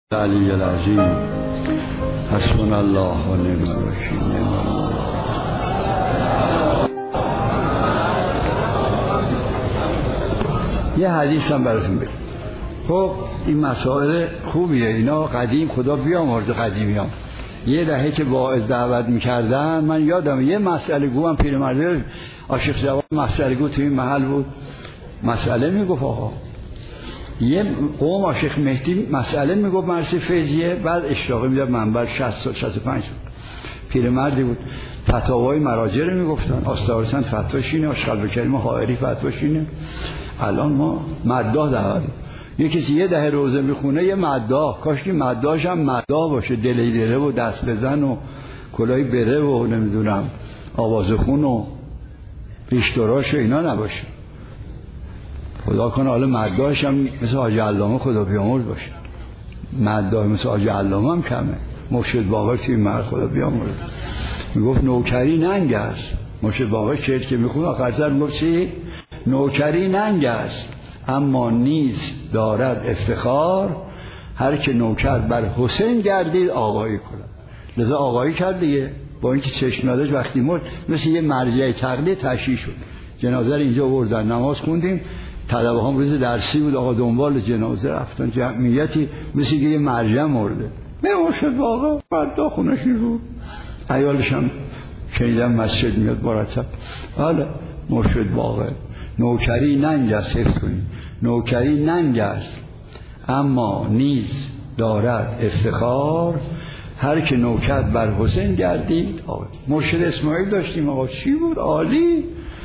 علی العظیم حسبنا الله و نعم الوکیل. یه حدیث هم براتون بگم. خب این مسائل خوبیه، اینا قدیم خدا بیامرزه قدیمیان. یه دهه که واعظ دعوت میکردن، من یادم یه مسئله گو هم پیرمرد عاشق جوان مسئله گو توی این محل بود، مسئله میگفت آقا یه قوم عاشق مهدی مسئله میگفت مرسی فیضیه، بعد اشراقی میداد منبر 65 پیرمردی بود، فتاوای مراجع رو میگفتن، آستارسن فتواشینه، آشغال کریم خائری فتواشینه. الان ما مداح دعوت، یه کسی یه دهه روزه میخونه یه مداح، کاش که مداحش هم مداح باشه، دلیدره و دست بزن و کلاهی بره و نمیدونم آوازخون و ریشتراش و اینا نباشه. خدا کنه حالا مداحش هم مثل حاجی علامه خدا بیامرز باشه، مداح مثل حاجی علامه هم کمه. مرشد باقر توی مرد خدا بیامرز میگفت نوکری ننگ است. مرشد باقر شعر که میخونه آخر سر میگفت چی؟ نوکری ننگ است اما نیز دارد افتخار، هر که نوکر بر حسین گردید آقایی کند. لذا آقایی کرد دیگه، با اینکه چشم نداشت وقتی مرد مثل یه مرجع تقلید تشییع شد. جنازه رو اینجا بردن، نماز خوندیم، طلبه هم روز درسی بود، آقا دنبال جنازه رفتن، جمعیتی مثل یه مرجع مرده. مرشد باقر فردا خونش رو عیالش هم شنیدم مسجد میاد مرتب. حالا مرشد باقر نوکری ننگ است، حفظ کنید، نوکری ننگ است اما نیز دارد افتخار، هر که نوکر بر حسین گردید آقا. مرشد اسماعیل داشتیم آقا، چی بود عالی،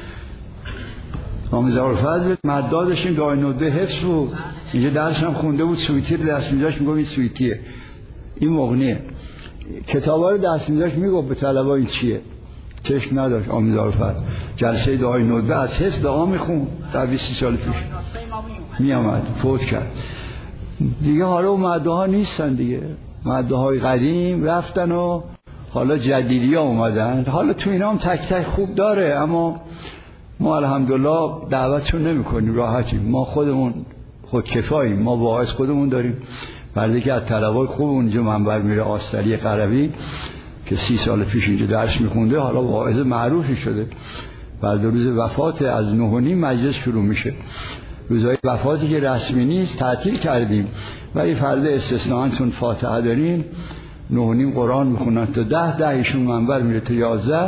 امام ظهورالفضل مداح داشتیم، داینوده حفظ بود، اینجا درس هم خونده بود، سویتی رو دست می‌داشت میگفت این سویتیه، این مغنیه، کتابا رو دست می‌داشت میگفت به طلبا این چیه، چشم نداشت. امام ظهورالفضل جلسه داینوده از حفظ دعا میخوند، در 20 سال پیش میامد، فوت کرد دیگه. حالا اون مداح‌ها نیستن دیگه، مداح‌های قدیم رفتن و حالا جدیدی‌ها اومدن. حالا تو اینا هم تک تک خوب داره، اما ما الحمدلله دعوتشون نمی‌کنیم، راحتیم، ما خودمون خودکفاییم، ما واعظ خودمون داریم. بردی که از طلبای خوب اونجا منبر میره، آستری قربی که 30 سال پیش اینجا درس میخونده، حالا واعظ معروفی شده. بعد روز وفات از 9:30 مجلس شروع میشه. روزهای وفاتی که رسمی نیست تعطیل کردیم، ولی فردا استثناءً چون فاتحه داریم 9:30 قرآن میخونن تا 10 ایشون منبر میره تا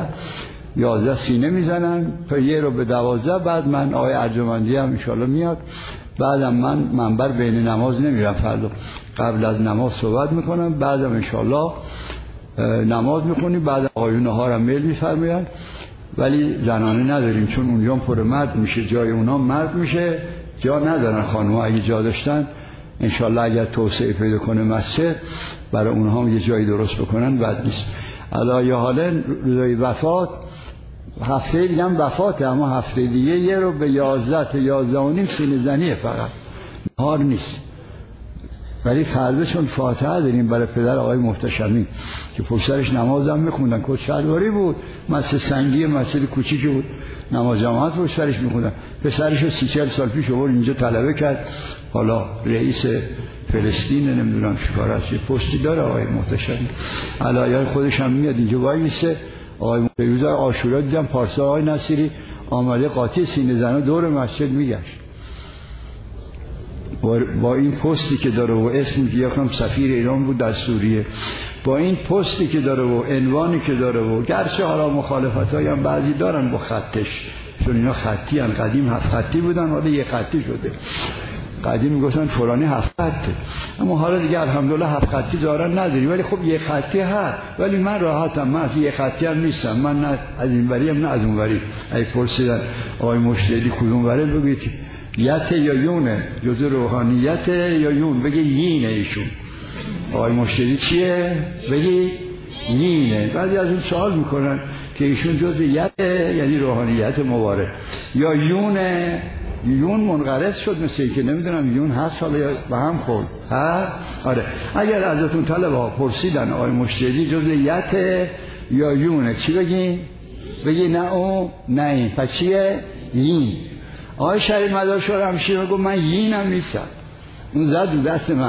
11 سینه میزنن تا 1 رو به 12. بعد من آقای ارجمندی هم انشالله میاد، بعدم من منبر بین نماز نمیرم، فردا قبل از نماز صحبت میکنم، بعدم انشالله نماز میخونیم، بعد آقایون ها رو میل میفرماین، ولی زنانه نداریم چون اونجا پر مرد میشه، جای اونا مرد میشه، جا ندارن خانم‌ها. اگه جا داشتن انشالله اگر توسعه پیدا کنه مسجد برای اونها هم یه جایی درست بکنن بد نیست. علایه حالا روزای وفات هفته دیگه هم وفاته، اما هفته دیگه 1 رو به 11 تا 11:30 سینه زنیه، فقط نهار نیست. ولی فردا چون فاتحه داریم برای پدر آقای محتشمی که پشترش نماز هم میخوندن، کچلواری بود، مسجد سنگی، مسجد کوچیکی بود، نماز جماعت پشترش میخوندن. پسرش رو 30-40 سال پیش آورد اینجا طلبه کرد، حالا رئیس فلسطین نمیدونم چیکار است، یه پستی داره آقای محتشمی، علایه خودش هم میاد اینجا وای میسه. آقای محتشمی عاشورا دیدم پارسا آقای نصیری آمده قاطی سینه زنا دور مسجد میگشت با این پستی که داره و اسمی که یکم سفیر ایران بود در سوریه، با این پستی که داره و عنوانی که داره و گرچه حالا مخالفتایی هم بعضی دارن با خطش، چون اینا خطی هن، قدیم 7 خطی بودن حالا 1 خطی شده. قدیم میگفتن فلانی 7 خطه، اما حالا دیگه الحمدلله 7 خطی دارن نداری، ولی خب 1 خطی هست. ولی من راحتم، من از 1 خطی هم نیستم، من نه از این وری هم نه از اون وری. اگه پرسیدن آقای مشتری کدوم وره بگید یت یا یونه، جزء روحانیت یا یون، بگه یینه ایشون. آقای مشتری چیه؟ بگه یینه. بعضی از اون سوال میکنن که ایشون جزء یت یعنی روحانیت مبارک یا یونه. یون منقرض شد مثل این که نمیدونم یون هست حالا یا به هم خورد ها؟ آره. اگر ازتون طلبه پرسیدن آقای مشتری جزء یت یا یونه چی بگین؟ بگی نه اون نه این، پس چیه؟ یین. آقای شریف مدار شور همشیر گفت من یینم نیستم، اون زد دست من.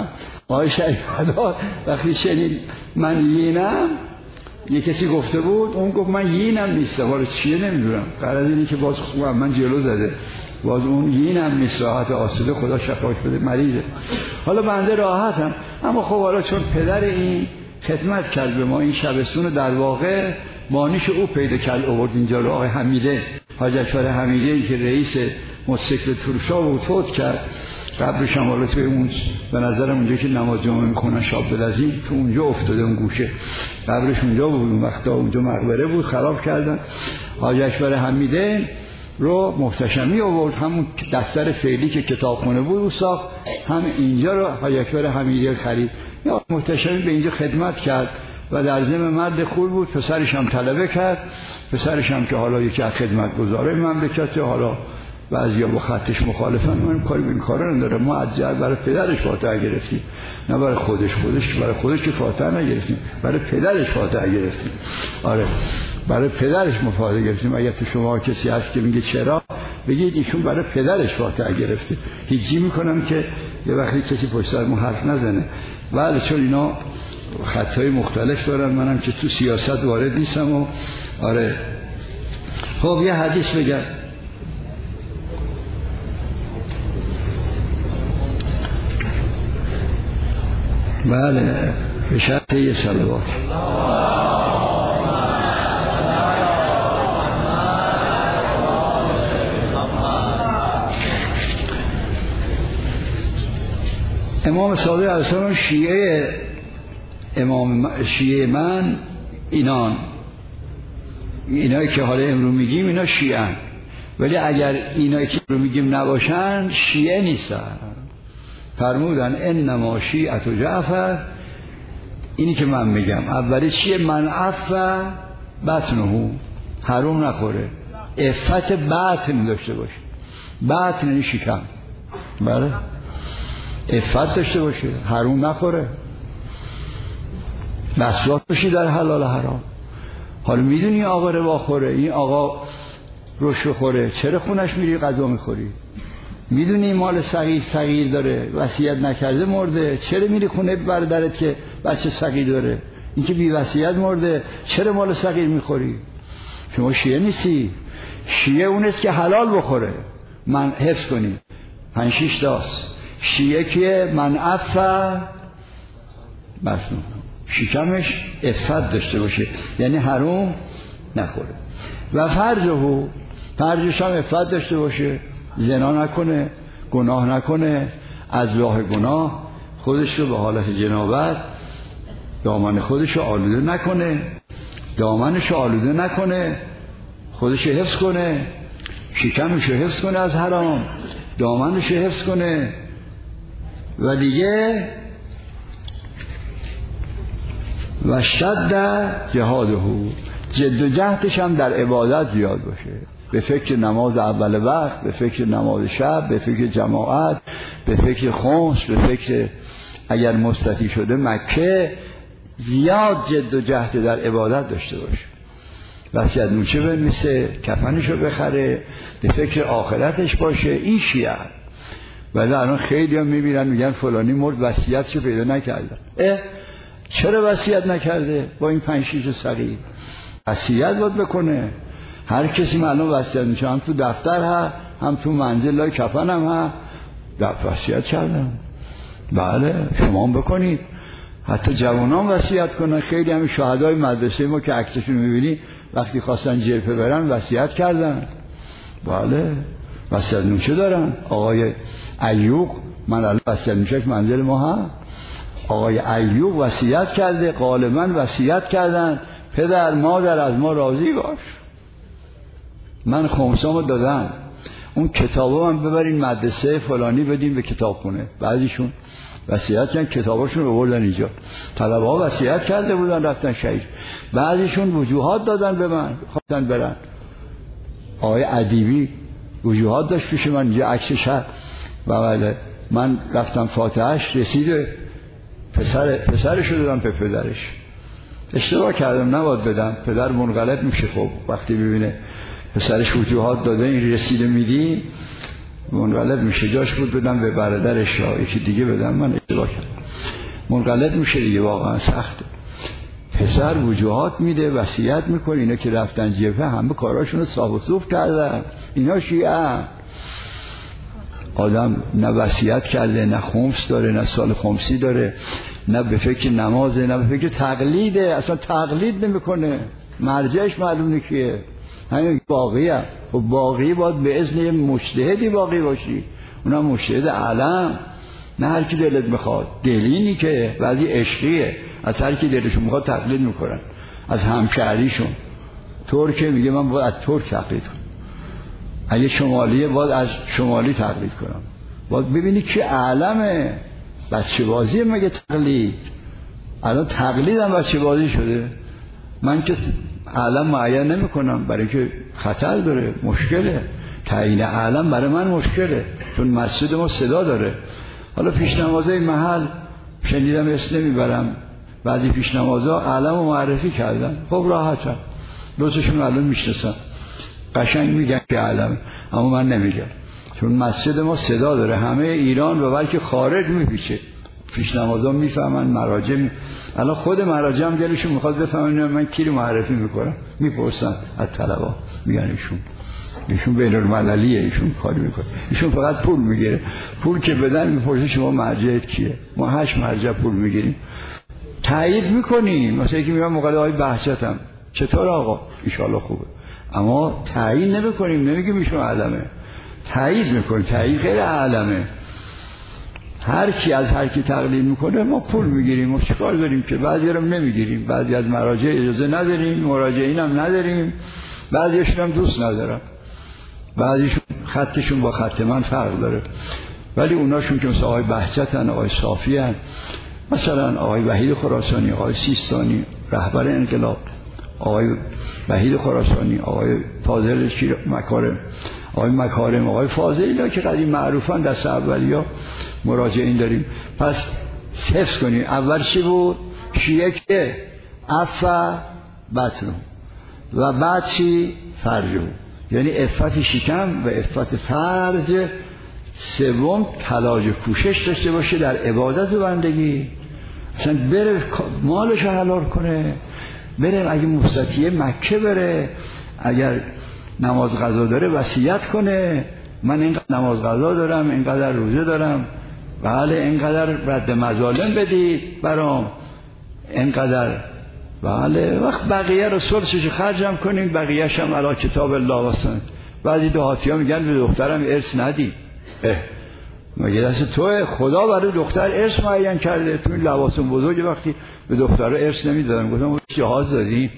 آقای شریف‌فدا وقتی شنید من یینم، یه کسی گفته بود، اون گفت من یینم نیستم، ولی چیه نمیدونم، قرار اینه که باز خوبم من جلو زده، باز اون یینم نیست، راحت آسوده، خدا شفاش بده، مریضه. حالا بنده راحتم، اما خب حالا چون پدر این خدمت کرد به ما، این شبستون در واقع مانیش او پیدا کرد آورد اینجا رو، آقای حمیده، حاج اکبر حمیده که رئیس موتوسیکل فروشا بود، فوت کرد. قبرش هم حالا توی اون به نظرم اونجا که نماز جمعه میخونن شاب بلزین تو اونجا افتاده، اون گوشه قبرش اونجا بود، اون وقتا اونجا مقبره بود، خراب کردن. حاج اکبر حمیده رو محتشمی آورد، همون دفتر فعلی که کتابخونه بود او ساخت، هم اینجا رو حاج اکبر حمیده خرید. یا محتشمی به اینجا خدمت کرد و در ضمن مرد خوب بود، پسرش هم طلبه کرد، پسرش هم که حالا یکی از خدمتگزاره مملکت، حالا بعضیا با خطش مخالفن، من کاری به این کارا نداره، ما عجل برای پدرش فاتحه گرفتیم، نه برای خودش برای خودش که فاتحه نگرفتیم، برای پدرش فاتحه گرفتیم. آره برای پدرش فاتحه گرفتیم. اگر تو شما کسی هست که میگه چرا، بگید ایشون برای پدرش فاتحه گرفته. هیچی میکنم که یه وقتی کسی پشت سرمون حرف نزنه. بله چون اینا خطای مختلف دارن، منم که تو سیاست وارد نیستم. و آره خب یه حدیث بگم. بله به شرط یه صلوات. امام صادق علیه السلام شیعه من اینایی که حالا امرو میگیم اینا شیعه هن. ولی اگر اینایی که امرو میگیم نباشن شیعه نیستن. فرمودن انما شیعت و جعفر، اینی که من میگم اولی چیه؟ من عفا بطنه، حروم نخوره، عفت بطن داشته باشه، بطن یعنی شکم، بله عفت داشته باشه، حروم نخوره، مسواک باشی در حلال حرام. حالا میدونی آقا روا خوره، این آقا رشوه خوره، چرا خونش میری غذا میخوری؟ میدونی مال صغیر داره، وصیت نکرده مرده، چرا میری خونه برادرت که بچه صغیر داره؟ این که بی وصیت مرده، چرا مال صغیر میخوری؟ شما شیعه نیستی. شیعه اونست که حلال بخوره، من حفظ کنی 5-6 تاست. شیعه که من عفا مسنون، شکمش عفت داشته باشه، یعنی حروم نخوره. و فرجش هم عفت داشته باشه، زنا نکنه، گناه نکنه، از راه گناه خودش رو به حالت جنابت، دامن خودش رو آلوده نکنه، دامنش رو آلوده نکنه، خودش رو حفظ کنه، شکمش رو حفظ کنه از حرام، دامنش رو حفظ کنه. و دیگه و شد جهاده، جد و جهدش هم در عبادت زیاد باشه، به فکر نماز اول وقت، به فکر نماز شب، به فکر جماعت، به فکر خمس، به فکر اگر مستطیع شده مکه، زیاد جد و جهد در عبادت داشته باشه. وصیت نوچه بنویسه، کفنشو بخره، به فکر آخرتش باشه. این شیعه. ولی الان خیلی هم میبینن میگن فلانی مرد وصیتشو پیدا نکردن. چرا وصیت نکرده؟ با این 5-6 صغیر وصیت باید بکنه. هر کسی معلوم وصیت میشه، هم تو دفتر ها، هم تو منزل لای کفن هم ها وصیت کردن. بله شما هم بکنید، حتی جوانان وصیت کنن. خیلی همین شهدای مدرسه ما که عکسشون میبینی وقتی خواستن جبهه برن وصیت کردن. بله وصیت نوشه دارن. آقای ایوب، من الان وصیت نوشهش منزل ما ها، آقای ایوب وصیت کرده، غالبا وصیت کردن پدر مادر از ما راضی باش. من خمسامو دادم، اون کتابا من ببرین مدرسه فلانی بدین به کتابخونه. بعضیشون وصیت کردن کتاباشون رو بردن اینجا، طلبه ها وصیت کرده بودن رفتن شهید. بعضیشون وجوهات دادن به من خواستن برن. آقای ادیبی وجوهات داشت پیش من، یه عکسش هست. بله من رفتم فاتحهش رسید، پسرش رو دادم به پدرش. اشتباه کردم، نباید بدم، پدر منقلب میشه. خب وقتی ببینه پسرش وجوهات داده این رسیده میدی منقلب میشه. جاش بود بدم به برادرش یا یکی دیگه بدم، من اشتباه کردم. منقلب میشه دیگه، واقعا سخته. پسر وجوهات میده، وصیت میکنه. اینا که رفتن جبهه همه کاراشون رو صاف و صوف کردن. اینا شیعه. آدم نه وصیت کرده، نه خمس داره، نه سال خمسی داره، نه به فکر نمازه، نه به فکر تقلیده. اصلا تقلید نمیکنه. مرجعش معلومه کیه. همین باقیه. خب باقی باید به اذن مجتهدی باقی باشی، اونم مجتهد اعلم، نه هر کی دلت میخواد. دلینی که بعضی عشقیه، از هر کی دلشون میخواد تقلید میکنن، از همشهریشون. ترکه میگه من باید از ترک تقلید کنم، اگه شمالیه باید از شمالی تقلید کنم. باید ببینی که اعلمه. بچه بازی مگه تقلید؟ الان تقلید هم بچه بازی شده. من که اعلم معین نمی کنم برای که خطر داره، مشکله. تعیین اعلم برای من مشکله، چون مسجد ما صدا داره. حالا پیشنمازه محل شنیدم اسم نمیبرم، بعضی پیشنمازها اعلم رو معرفی کردن. خب راحتم، دوستشون الان میشناسن، قشنگ میگن که اعلم، اما من نمیگم چون مسجد ما صدا داره. همه ایران و بلکه خارج میپیچه، پیشنمازها میفهمن، مراجع الان خود مراجع هم دلشون میخواد بفهمن من کی رو معرفی میکنم. میپرسن از طلبا، میگن ایشون بین المللیه، ایشون کاری میکنه، ایشون فقط پول میگیره. پول که بدن میپرسه شما مرجعت کیه؟ ما 8 مرجع پول میگیریم، تایید میکنیم. مثلا یکی میگه مقاله آقای بهجتم، چطور آقا؟ ان شاءالله خوبه، اما تایید نمیکنیم، نمیگیم ایشون علمه. تایید میکنیم، تایید غیر علمه. هر کی از هر کی تقلید میکنه ما پول میگیریم. ما چیکار داریم که بعضی رو نمیگیریم، بعضی از مراجع اجازه نداریم، مراجعین هم نداریم، بعضیشون هم دوست ندارم، بعضیشون خطشون با خط من فرق داره. ولی اوناشون که مثلا آقای بهجتن، آقای صافی هن، مثلا آقای وحید خراسانی، آقای سیستانی رهبر انقلاب، آقای وحید خراسانی، آقای فاضل مکارم، آقای مکارم، آقای فاضل، اینا که قدیم معروفن، دست اولیا مراجعین داریم. پس حفظ کنیم. اول چی بود؟ شیعه که عفا بطنو و بعد چی؟ فرجو، یعنی عفت شکم و عفت فرج. سوم تلاش کوشش داشته باشه در عبادت و بندگی، مثلا بره مالش حلال کنه، بره اگه مفتتیه مکه بره، اگر نماز قضا داره وصیت کنه، من اینقدر نماز قضا دارم، اینقدر روزه دارم، بله اینقدر رد مظالم بدید برام، اینقدر، بله وقت بقیه رو سلسش خرجم کنیم، بقیهش هم علی کتاب الله وسن. بعضی دهاتی ها میگن به دخترم ارث ندی. مگه دست توه؟ خدا برای دختر ارث معین کرده. تو این لباسون بزرگ وقتی به دختر ارث نمیدادن، گفتم جهاز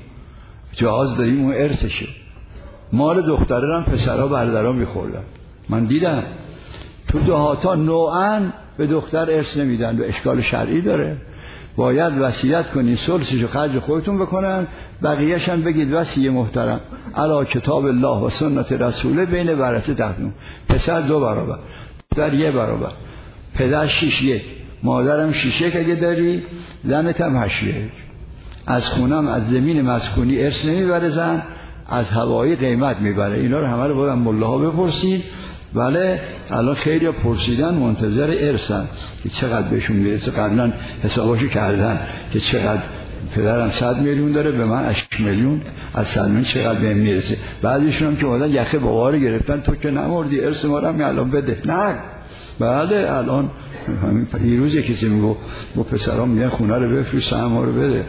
دادیم اون ارثشه. مال دختره هم پسرها برادرها میخوردن. من دیدم تو دهاتا نوعاً به دختر ارث نمیدن و اشکال شرعی داره. باید وصیت کنی، سلسش و خرج خودتون بکنن، بقیه‌ش هم بگید وصیه محترم علی کتاب الله و سنت رسوله بین ورثه تقدیم. پسر 2 برابر، دختر 1 برابر، پدر 6 1، مادرم 6 1 اگه داری، زنت هم 8 1. از خونم از زمین مسکونی ارث نمیبره زن، از هوایی قیمت میبره. اینا رو همه رو باید ملاها بپرسید. بله الان خیلی پرسیدن، منتظر ارثن که چقدر بهشون میرسه. قبلا حساباشو کردن که چقدر پدرم 100 میلیون داره، به من 8 میلیون، از 100 میلیون چقدر بهم میرسه. بعضیشون هم که اومدن یخه بابا رو گرفتن، تو که نمردی ارث ما رو هم الان بده. نه بله الان همین دیروز کسی میگه با پسرام میگن خونه رو بفروش سهم رو بده.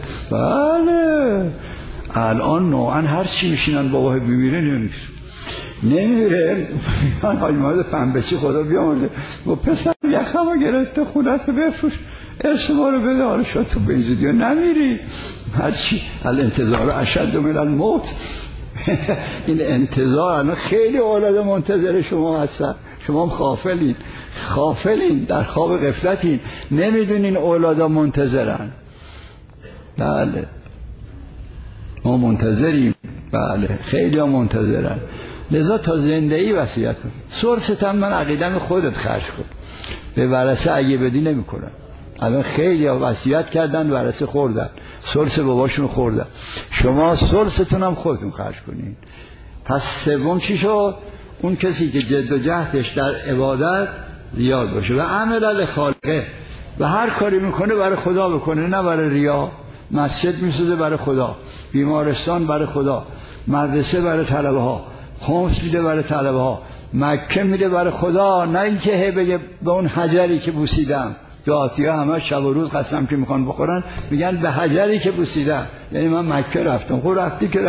بله الان نوعا هر چی میشینن بابا بمیره نمیره. من حاج محمد پنبچی خدا بیامرزه با پسر یخمو گرفته خونه رو بفروش ارث ما رو بده. حالا شد تو بنزیدیو نمیری، هرچی الانتظار اشد من الموت. این انتظار الان خیلی اولاد منتظر شما هستن. شما هم غافلین، در خواب غفلتین، نمیدونین اولادا منتظرن. بله ما منتظریم، بله خیلی ها منتظرن. لذا تا زندگی وصیت کن. سرست هم من عقیدم خودت خرج کن، به ورثه اگه بدی نمی کنن. الان خیلی ها وصیت کردن ورثه خوردن، سرس باباشون خوردن. شما سرستون هم خودتون خرج کنین. پس سوم چی شد؟ اون کسی که جد و جهدش در عبادت زیاد باشه و عمل لخالقه، و هر کاری میکنه برای خدا بکنه، نه برای ریا. مسجد میسازه برای خدا، بیمارستان برای خدا، مدرسه برای طلبه ها، خمس میده برای طلبه ها، مکه میده برای خدا، نه اینکه هی بگه به اون حجری که بوسیدم. دعاتی‌ها همه شب و روز قسم که میخوان بخورن میگن به حجری که بوسیدم، یعنی من مکه رفتم. خب رفتی که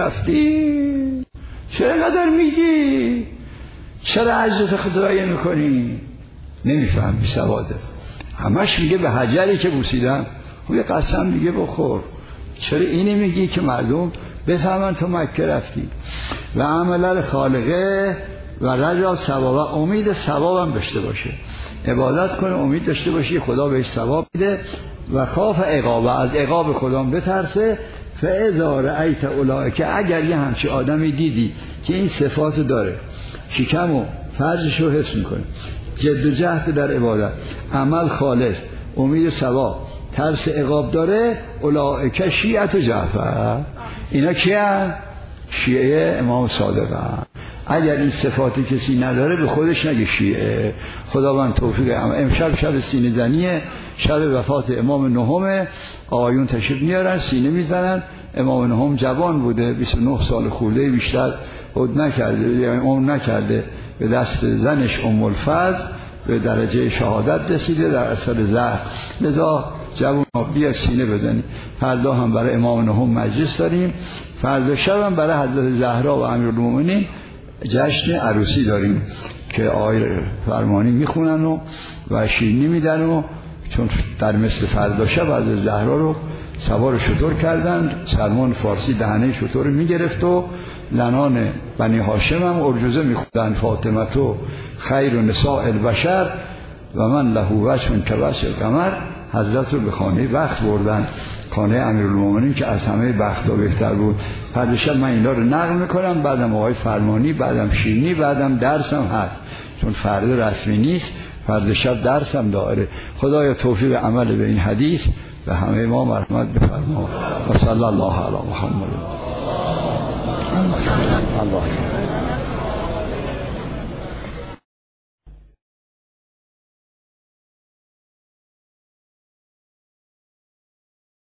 رفتی، چرا قدر میگی؟ چرا عجز خدایی میکنی؟ نمیفهم بی سواده. همش میگه به حجری که بوسیدم. خب یه قسم دیگه بخور. چرا اینی میگی که مردم بفهمن تو مکه رفتی؟ و عمل خالقه و رجا ثواب، امید ثوابم داشته باشه، عبادت کنه امید داشته باشی خدا بهش ثواب میده. و خاف عقاب، از عقاب خدا بترسه. فاذا رأیت اولئک، اگر یه همچی آدمی دیدی که این صفات داره، شکم و فرجش رو حفظ میکنه، جد و جهد در عبادت، عمل خالص، امید ثواب، ترس عقاب داره، اولئک شیعت جعفر، اینا کیان؟ شیعه امام صادق هستند. اگر این صفاتی کسی نداره به خودش نگه شیعه. خداوند توفیق. امشب شب سینه زنیه، شب وفات امام نهم. آقایون تشریف میارن سینه میزنن. امام نهم جوان بوده، 29 سال خورده، بیشتر عد نکرده، یعنی عمر نکرده. به دست زنش ام الفضل به درجه شهادت رسیده در اثر زهر. لذا جوان بیا سینه بزنی. فردا هم برای امام نهم مجلس داریم، فردا شب هم برای حضرت زهرا و امیرالمومنین جشن عروسی داریم که آقای فرمانی میخونن و شیرینی میدن، و چون در مثل فردا شب حضرت زهرا رو سوار شتر کردن، سلمان فارسی دهنه شتر میگرفت و لنان بنی هاشم هم ارجوزه میخوندن، فاطمه تو خیر و نساء البشر و من له وجه کوجه القمر. حضرت رو به خانه بخت بردن، خانه امیرالمومنین که از همه بخت‌ها بهتر بود. فردا شب من اینا رو نقل میکنم، بعدم آقای فرمانی، بعدم شیرینی، بعدم درسم هست، چون فردا رسمی نیست، فردا شب درسم داره. خدایا توفیق عمل به این حدیث و همه ما مرحمت بفرما. و صلی الله علی محمد. الله